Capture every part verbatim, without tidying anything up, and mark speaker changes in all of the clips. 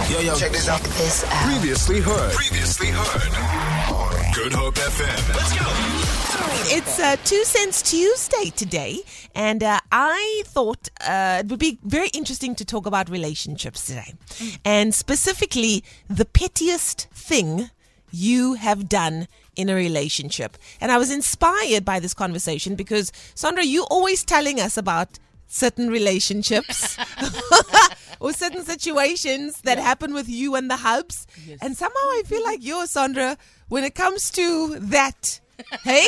Speaker 1: Yo, yo, check this out.
Speaker 2: Check this out.
Speaker 3: Previously heard. Previously heard. Good Hope F M. Let's go.
Speaker 4: It's uh, Two Cents Tuesday today, and uh, I thought uh, it would be very interesting to talk about relationships today, and specifically the pettiest thing you have done in a relationship. And I was inspired by this conversation because, Sandra, you always telling us about certain relationships or certain situations that yeah. happen with you and the hubs. Yes. And somehow I feel like you, Sandra, when it comes to that, hey?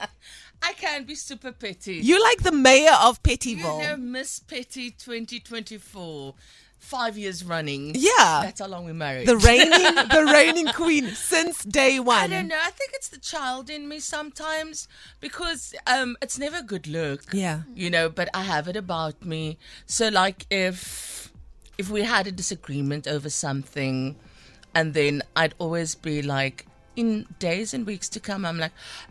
Speaker 5: I can be super petty.
Speaker 4: You're like the mayor of Pettyville.
Speaker 5: You know, Miss Petty twenty twenty-four. Five years running.
Speaker 4: Yeah.
Speaker 5: That's how long we married.
Speaker 4: The reigning the reigning queen since day one.
Speaker 5: I don't know. I think it's the child in me sometimes because um, it's never a good look.
Speaker 4: Yeah.
Speaker 5: You know, but I have it about me. So like if if we had a disagreement over something and then I'd always be like, in days and weeks to come, I'm like,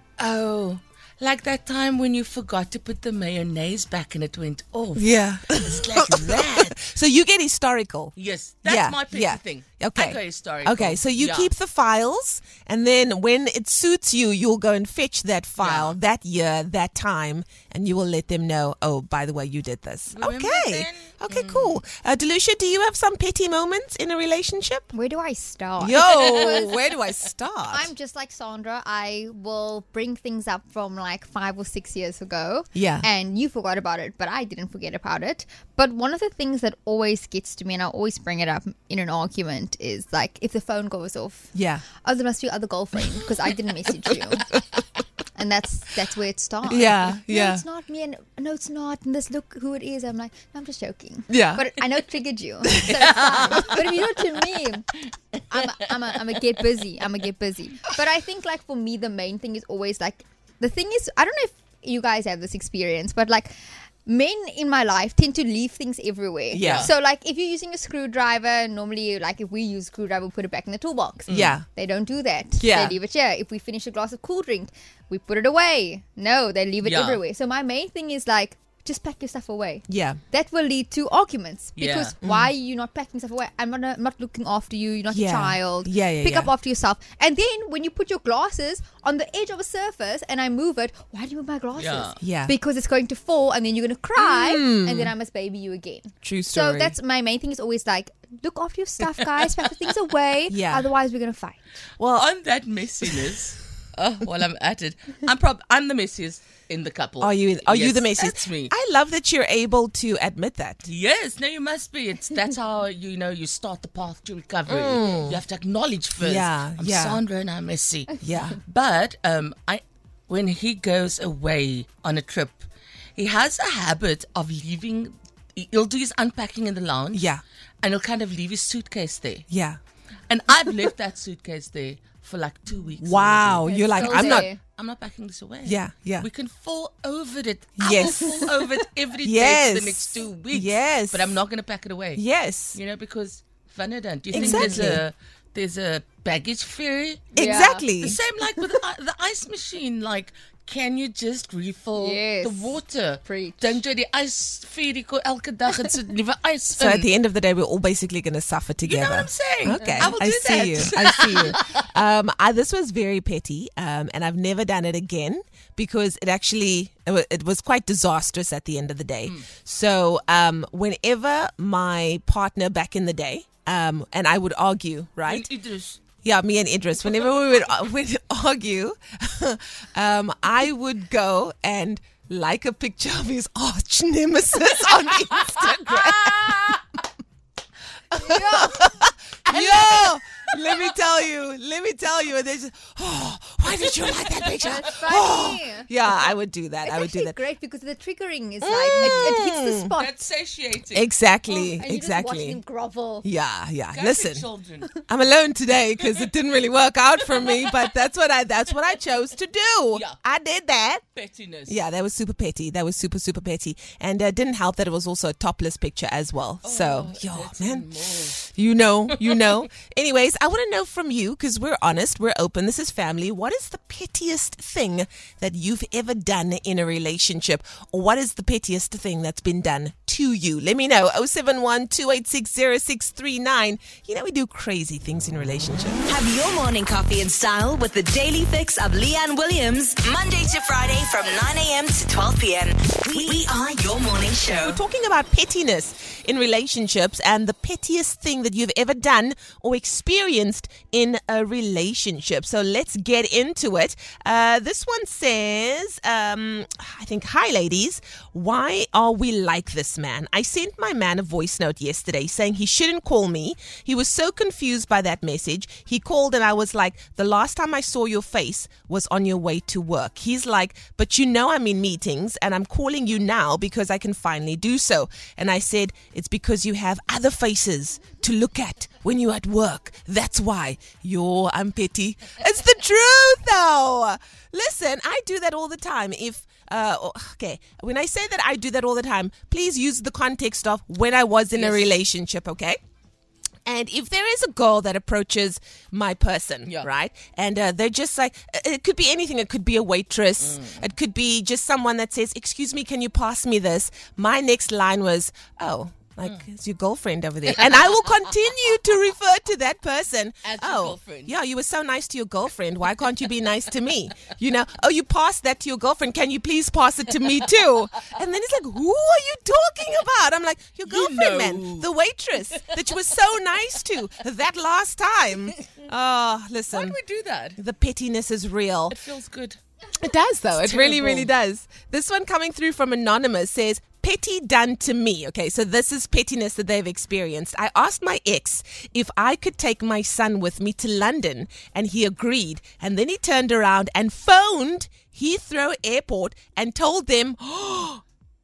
Speaker 5: oh, like that time when you forgot to put the mayonnaise back and it went off.
Speaker 4: Yeah.
Speaker 5: It's like that.
Speaker 4: So you get historical.
Speaker 5: Yes. That's
Speaker 4: yeah,
Speaker 5: my petty
Speaker 4: yeah.
Speaker 5: thing.
Speaker 4: Okay.
Speaker 5: I go historical.
Speaker 4: Okay. So you
Speaker 5: yeah.
Speaker 4: keep the files, and then when it suits you, you'll go and fetch that file,
Speaker 5: yeah.
Speaker 4: that year, that time, and you will let them know, oh, by the way, you did this.
Speaker 5: Remember
Speaker 4: okay.
Speaker 5: then?
Speaker 4: Okay,
Speaker 5: mm.
Speaker 4: cool. Uh, Delucia, do you have some petty moments in a relationship?
Speaker 6: Where do I start?
Speaker 4: Yo, where do I start?
Speaker 6: I'm just like Sandra. I will bring things up from like five or six years ago.
Speaker 4: Yeah.
Speaker 6: And you forgot about it, but I didn't forget about it. But one of the things that always gets to me, and I always bring it up in an argument, is like if the phone goes off.
Speaker 4: Yeah.
Speaker 6: Oh, there must be your other girlfriend because I didn't message you. And that's that's where it starts.
Speaker 4: Yeah, yeah.
Speaker 6: No, it's not me. And no, it's not. And this, look who it is. I'm like, no, I'm just joking.
Speaker 4: Yeah.
Speaker 6: But I know it triggered you. So it's fine. But if you do it to me, I'm a, I'm a, I'm a get busy. I'm a get busy. But I think like for me, the main thing is always like, the thing is, I don't know if you guys have this experience, but like, men in my life tend to leave things everywhere.
Speaker 4: Yeah.
Speaker 6: So, like, if you're using a screwdriver, normally, like, if we use a screwdriver, we put it back in the toolbox.
Speaker 4: Yeah.
Speaker 6: They don't do that.
Speaker 4: Yeah.
Speaker 6: They leave it here. If we finish a glass of cool drink, we put it away. No, they leave it
Speaker 5: Yeah.
Speaker 6: everywhere. So, my main thing is, like, just pack your stuff away.
Speaker 4: Yeah.
Speaker 6: That will lead to arguments.
Speaker 5: Yeah.
Speaker 6: Because why are you not packing stuff away? I'm not, I'm not looking after you. You're not
Speaker 4: Yeah.
Speaker 6: a child.
Speaker 4: Yeah, yeah,
Speaker 6: Pick
Speaker 4: yeah.
Speaker 6: up after yourself. And then, when you put your glasses on the edge of a surface and I move it, why do you move my glasses?
Speaker 5: Yeah.
Speaker 4: Yeah.
Speaker 6: Because it's going to fall and then you're going to cry and then I must baby you again.
Speaker 4: True story.
Speaker 6: So that's my main thing is always like, look after your stuff, guys. Pack the things away.
Speaker 4: Yeah.
Speaker 6: Otherwise, we're going to fight.
Speaker 4: well,
Speaker 5: On that messiness, oh, while I'm at it, I'm prob- I'm the messiest in the couple.
Speaker 4: are you are you
Speaker 5: Yes,
Speaker 4: the messiest?
Speaker 5: That's me.
Speaker 4: I love that you're able to admit that.
Speaker 5: Yes, no, you must be. It's that's how you know you start the path to recovery. You have to acknowledge first.
Speaker 4: Yeah,
Speaker 5: I'm
Speaker 4: yeah.
Speaker 5: Sandra and I'm messy.
Speaker 4: Yeah.
Speaker 5: But um, I when he goes away on a trip, he has a habit of leaving. He'll do his unpacking in the lounge.
Speaker 4: Yeah.
Speaker 5: and he'll kind of leave his suitcase there.
Speaker 4: Yeah.
Speaker 5: And I've left that suitcase there for like two weeks.
Speaker 4: Wow.
Speaker 5: already.
Speaker 4: You're like,
Speaker 6: still
Speaker 4: I'm not.
Speaker 6: there.
Speaker 5: I'm not packing this away.
Speaker 4: Yeah, yeah.
Speaker 5: We can fall over it.
Speaker 4: Yes.
Speaker 5: I will fall over it every day
Speaker 4: Yes.
Speaker 5: for the next two weeks.
Speaker 4: Yes.
Speaker 5: But I'm not going to pack it away.
Speaker 4: Yes.
Speaker 5: You know, because Vanada, do you
Speaker 4: Exactly.
Speaker 5: think there's a there's a baggage ferry?
Speaker 4: Exactly.
Speaker 5: The same like with the, the ice machine. Like, can you just refill
Speaker 6: Yes.
Speaker 5: the water?
Speaker 6: Preach.
Speaker 5: Don't jy die ysferie ko elke dag het so nuwe ys
Speaker 4: So
Speaker 5: in.
Speaker 4: at the end of the day, we're all basically going to suffer together.
Speaker 5: You know what I'm saying?
Speaker 4: Okay,
Speaker 5: I will do
Speaker 4: see
Speaker 5: that.
Speaker 4: you. I see you. Um, I, this was very petty, um, and I've never done it again because it actually it wa- it was quite disastrous at the end of the day.
Speaker 5: Mm.
Speaker 4: So um, whenever my partner back in the day, um, and I would argue, right?
Speaker 5: And Idris.
Speaker 4: Yeah, me and Idris. Whenever we would, uh, would argue, um, I would go and like a picture of his arch nemesis on Instagram. Yo, let me tell you, let me tell you. And they just, oh, why did you like that picture?
Speaker 6: That's funny.
Speaker 4: Oh. Yeah, I would do that.
Speaker 6: It's
Speaker 4: I would do
Speaker 6: actually
Speaker 4: that.
Speaker 6: great because the triggering is like it, it hits the spot.
Speaker 5: That's satiating.
Speaker 4: Exactly,
Speaker 6: and you just
Speaker 4: exactly.
Speaker 6: watch him grovel.
Speaker 4: Yeah, yeah.
Speaker 5: Go
Speaker 4: Listen,
Speaker 5: for children.
Speaker 4: I'm alone today because it didn't really work out for me, but that's what I that's what I chose to do.
Speaker 5: Yeah.
Speaker 4: I did that.
Speaker 5: Pettiness.
Speaker 4: Yeah, that was super petty. That was super super petty, and uh, didn't help that it was also a topless picture as well. so, yo,
Speaker 5: that's
Speaker 4: man,
Speaker 5: even more.
Speaker 4: You know, you know. Anyways, I want to know from you, because we're honest, we're open, this is family. What is the pettiest thing that you've ever done in a relationship? Or what is the pettiest thing that's been done to you? Let me know. oh seven one, two eight six, zero six three nine. You know, we do crazy things in relationships.
Speaker 1: Have your morning coffee in style with the Daily Fix of Leanne Williams, Monday to Friday from nine a.m. to twelve p.m. We, we are your morning show.
Speaker 4: We're talking about pettiness in relationships and the pettiest thing that you've ever done or experienced in a relationship. So let's get into it. Uh, this one says, um, I think, hi ladies, why are we like this, man? I sent my man a voice note yesterday saying he shouldn't call me. He was so confused by that message. He called and I was like, the last time I saw your face was on your way to work. He's like, but you know I'm in meetings and I'm calling you now because I can finally do so. And I said, it's because you have other faces to look at when you're at work. That's why. Yo, I'm petty. It's the truth though. Listen, I do that all the time. If Uh, okay, when I say that I do that all the time, please use the context of when I was in yes. a relationship, okay? And if there is a girl that approaches my person, yeah. right, and uh, they're just like, it could be anything. It could be a waitress. Mm. It could be just someone that says, excuse me, can you pass me this? My next line was, oh, like, mm. it's your girlfriend over there. And I will continue to refer to that person.
Speaker 5: As
Speaker 4: oh,
Speaker 5: your girlfriend.
Speaker 4: Yeah, you were so nice to your girlfriend. Why can't you be nice to me? You know, oh, you passed that to your girlfriend. Can you please pass it to me too? And then it's like, who are you talking about? I'm like, your girlfriend, you know. man. The waitress that you were so nice to that last time. Oh, listen.
Speaker 5: Why do we do that?
Speaker 4: The pettiness is real.
Speaker 5: It feels good.
Speaker 4: It does, though.
Speaker 5: It's
Speaker 4: it really,
Speaker 5: terrible.
Speaker 4: really does. This one coming through from Anonymous says, petty done to me. Okay, so this is pettiness that they've experienced. I asked my ex if I could take my son with me to London, and he agreed. And then he turned around and phoned Heathrow Airport and told them, oh,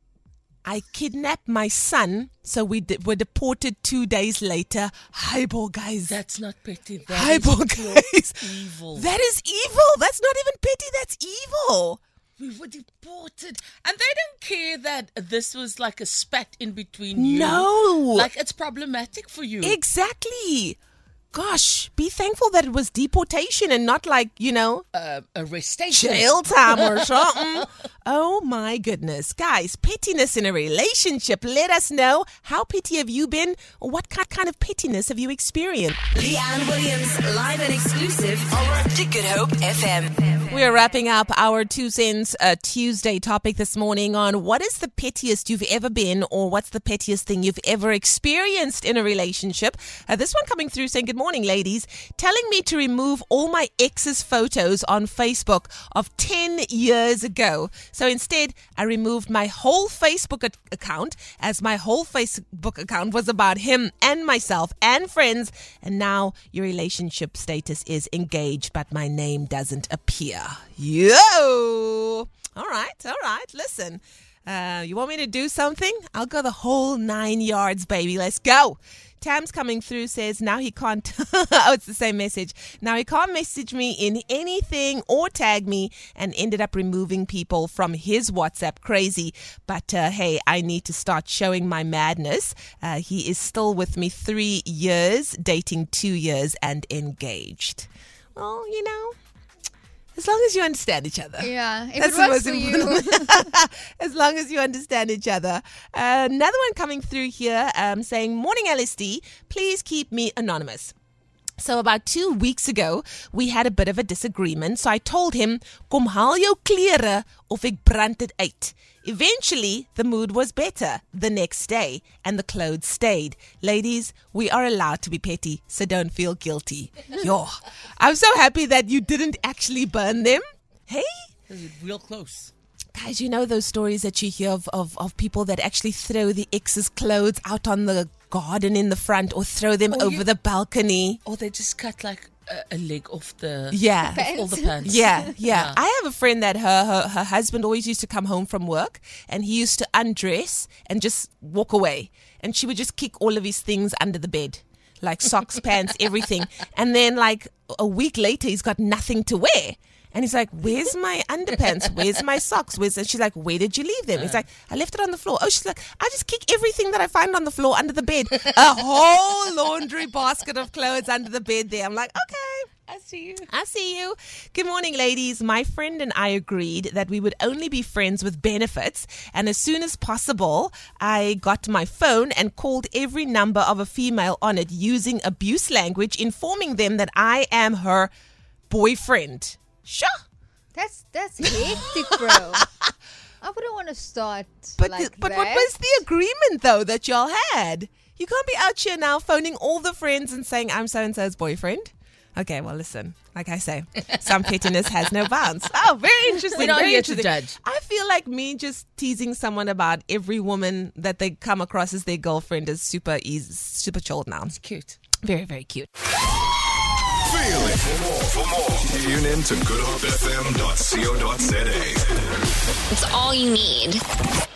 Speaker 4: I kidnapped my son, so we d- were deported two days later. Highball, guys.
Speaker 5: That's not petty. That
Speaker 4: Highball, guys.
Speaker 5: Evil.
Speaker 4: That is evil. That's not even petty. That's evil.
Speaker 5: We were deported. And they don't care that this was like a spat in between you.
Speaker 4: No.
Speaker 5: Like, it's problematic for you.
Speaker 4: Exactly. Gosh, be thankful that it was deportation and not like, you know,
Speaker 5: uh, arrestation.
Speaker 4: Jail time or something. Oh my goodness. Guys, pettiness in a relationship. Let us know. How petty have you been? Or what kind of pettiness have you experienced?
Speaker 1: Leanne Williams, live and exclusive to Good Hope F M.
Speaker 4: We are wrapping up our Two Cents uh, Tuesday topic this morning on what is the pettiest you've ever been, or what's the pettiest thing you've ever experienced in a relationship. Uh, this one coming through saying, good morning, ladies. Telling me to remove all my ex's photos on Facebook of ten years ago. So instead, I removed my whole Facebook ac- account as my whole Facebook account was about him and myself and friends. And now your relationship status is engaged, but my name doesn't appear. Yo! All right, all right. Listen, uh, you want me to do something? I'll go the whole nine yards, baby. Let's go. Tam's coming through, says now he can't, oh, it's the same message. Now he can't message me in anything or tag me, and ended up removing people from his WhatsApp. Crazy. But uh, hey, I need to start showing my madness. Uh, he is still with me three years, dating two years, and engaged. Well, you know, as long as you understand each other.
Speaker 6: Yeah, if
Speaker 4: That's
Speaker 6: it works for you.
Speaker 4: As long as you understand each other. Uh, another one coming through here um, saying, morning L S D, please keep me anonymous. So about two weeks ago, we had a bit of a disagreement. So I told him, kom haal jou klere of ek brand dit uit. Eventually, the mood was better the next day and the clothes stayed. Ladies, we are allowed to be petty, so don't feel guilty. Yo, I'm so happy that you didn't actually burn them. Hey?
Speaker 5: Real close.
Speaker 4: Guys, you know those stories that you hear of, of, of people that actually throw the ex's clothes out on the garden in the front, or throw them
Speaker 5: Or
Speaker 4: over
Speaker 5: you-
Speaker 4: the balcony.
Speaker 5: Or they just cut like a, a leg off the
Speaker 4: Yeah.
Speaker 6: The
Speaker 5: off all the
Speaker 6: pants.
Speaker 5: pants.
Speaker 4: Yeah, yeah,
Speaker 5: Yeah.
Speaker 4: I have a friend that her, her her husband always used to come home from work, and he used to undress and just walk away, and she would just kick all of his things under the bed, like socks, pants, everything, and then like a week later he's got nothing to wear. And he's like, where's my underpants? Where's my socks? Where's and she's like, where did you leave them? He's like, I left it on the floor. Oh, she's like, I just kick everything that I find on the floor under the bed. A whole laundry basket of clothes under the bed there. I'm like, okay.
Speaker 5: I see you.
Speaker 4: I see you. Good morning, ladies. My friend and I agreed that we would only be friends with benefits. And as soon as possible, I got my phone and called every number of a female on it using abuse language, informing them that I am her boyfriend. Sure.
Speaker 6: That's that's hectic, bro. I wouldn't want to start
Speaker 4: But,
Speaker 6: like
Speaker 4: the, but
Speaker 6: that.
Speaker 4: what was the agreement, though, that y'all had? You can't be out here now phoning all the friends and saying, I'm so-and-so's boyfriend. Okay, well, listen, like I say, some pettiness has no bounds. Oh, very interesting.
Speaker 5: We're not
Speaker 4: very
Speaker 5: here to
Speaker 4: interesting.
Speaker 5: judge.
Speaker 4: I feel like me just teasing someone about every woman that they come across as their girlfriend is super easy, super chilled now. It's
Speaker 5: Cute.
Speaker 4: very, very cute.
Speaker 3: Feel it. For more, for more, tune in to good hope f m dot co dot z a.
Speaker 1: It's all you need.